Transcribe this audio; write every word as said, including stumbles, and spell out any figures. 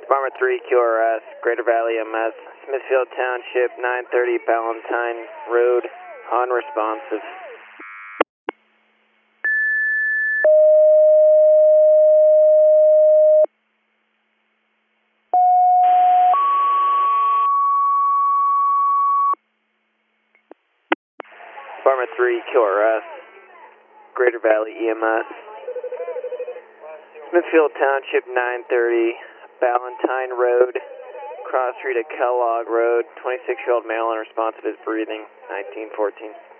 Department three Q R S, Greater Valley M S, Smithfield Township, nine thirty Ballantyne Road, unresponsive. Department three Q R S, Greater Valley E M S, Smithfield Township, nine thirty Ballantyne Road, cross street at Kellogg Road, twenty-six year old male unresponsive is breathing, nineteen fourteen.